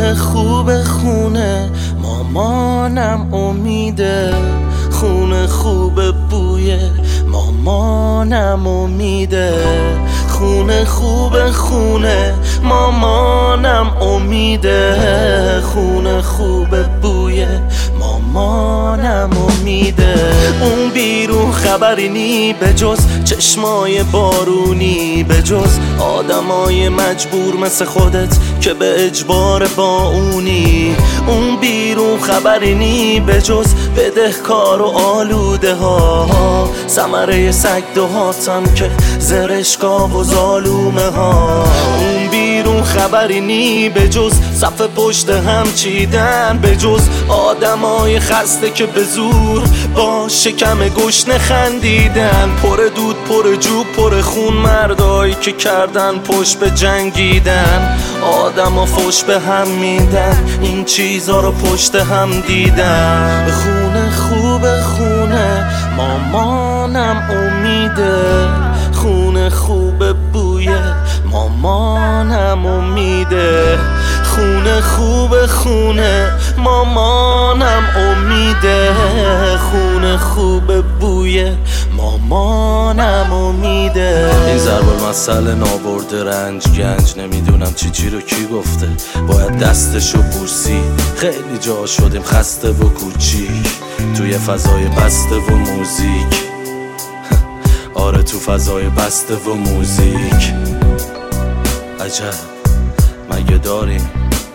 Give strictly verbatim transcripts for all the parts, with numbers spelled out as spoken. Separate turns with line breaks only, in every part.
خونه خوب خونه مامانم امیده، خونه خوب بوی مامانم امیده، خونه خوب خونه مامانم امیده، خونه خوب بوی مامانم امیده. اون بیرون خبری نی به جز چشمای بارونی، به جز آدمای مجبور مثل خودت که به اجبار با اونی. اون بیرون خبری نی به جز بدهکار و آلوده ها، ثمره سگ دهاتم که زرشکا و ظالومه ها. اون بیرون خبری نی به جز صف پشت هم چیدن، به جز آدمای خسته که به زور با شکم گشنه خندیدن. پر دود پر جو پر خون مردایی که کردن پشت به جنگیدن، آدما فوش به هم میدن این چیزا رو پشت هم دیدن. خونه خوب خونه مامانم امیده، خونه خوب بوی مامانم امیده، خونه خوب خونه مامانم امیده، خونه خوب بوی مامانم امیده. این ضرب المثل نابرده رنج گنج، نمیدونم چی چی رو کی گفته، باید دستشو بوسی. خیلی جا شدیم خسته و کوچیک توی فضای بسته و موزیک، آره تو فضای بسته و موزیک. عجب مگه داریم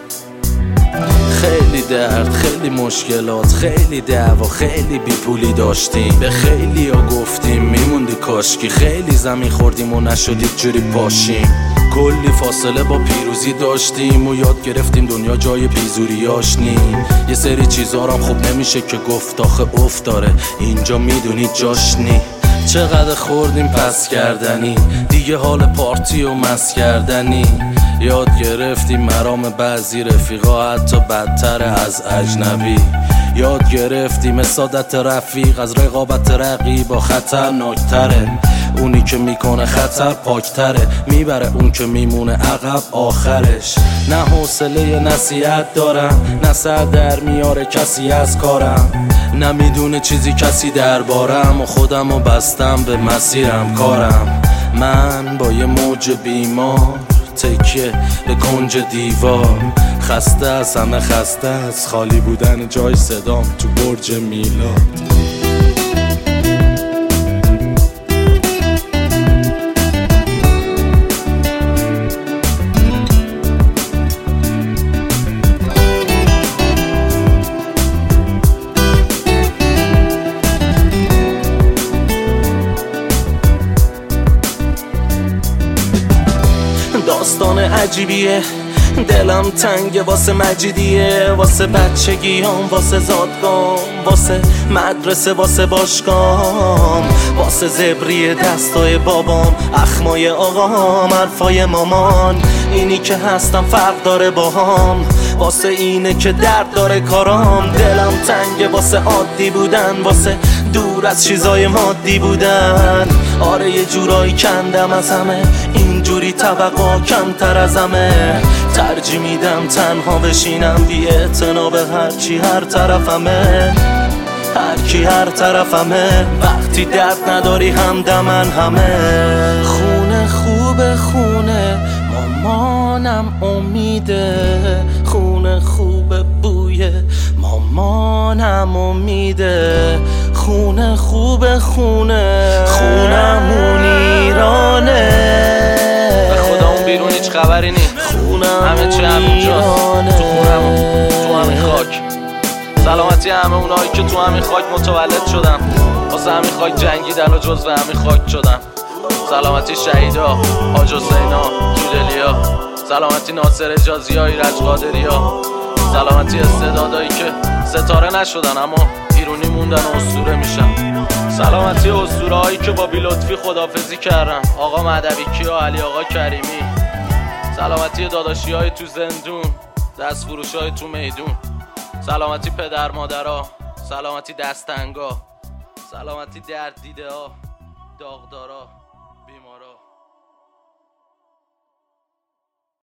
خیلی درد، خیلی مشکلات، خیلی دعوا، خیلی بیپولی داشتیم، به خیلی ها گفتیم میموندی کاشکی، خیلی زمین خوردیم و نشدید جوری پاشیم. کلی فاصله با پیروزی داشتیم و یاد گرفتیم دنیا جای بیزوریاش نی. یه سری چیزا رو خوب نمیشه که گفت آخه افت داره اینجا میدونی جاش نی. چقدر خوردیم پس کردنی دیگه، حال پارتی و مس کردنی. یاد گرفتیم مرام بعضی رفیقا حتی بدتر از اجنبی. یاد گرفتیم سعادت رفیق از رقابت رقیبا خطرناکتره. اونی که میکنه خطر پاکتره، میبره اون که میمونه عقب آخرش. نه حوصله نصیحت دارم، نه سر در میاره کسی از کارم، نه میدونه چیزی کسی دربارم و خودمو بستم به مسیرم کارم. من با یه موج بیمار تکیه به کنج دیوار، خسته از همه خسته از خالی بودن جای صدام تو برج میلاد. داستان عجیبیه، دلم تنگه واسه مجیدیه، واسه بچگیام، واسه زادگام، واسه مدرسه، واسه باشگام، واسه زبری دستای بابام، اخمای آقام، حرفای مامان. اینی که هستم فرق داره باهام، واسه اینه که درد داره کارام. دلم تنگه واسه عادی بودن، واسه دور از چیزای مادی بودن. آره یه جورایی کندم از همه، اینجوری توقع کمتر از همه. ترجیح میدم تنها بشینم بی اعتنا به هرچی هر طرفمه، هرکی هر طرفمه. وقتی درد نداری همدمن همه. خونه خوب خونه مامانم امیده، خونه خوب بوی مامانم امیده، خونه خوب خونه خونمون ایرانه.
به خدا اون بیرون هیچ خبری نی، همه چی همینجاست تو خونمون، تو همین خاک. سلامتی همه اونایی که تو همین خاک متولد شدن، واسه همین خاک جنگیدن و جزو همین خاک شدن. سلامتی شهیدا، حاج حسینا، جودلیا، سلامتی ناصر اجازی ها، ایرج قادری ها، سلامتی استعدادایی که ستاره نشدن اما ایرونی موندن و اسطوره میشن. سلامتی اسطوره هایی که با بی لطفی خدافزی کردن، آقا مهدوی کیا، علی آقا کریمی. سلامتی داداشی های تو زندون، دست فروش های تو میدون. سلامتی پدر مادرها، سلامتی دستنگا، سلامتی درد دیده ها، داغدارا.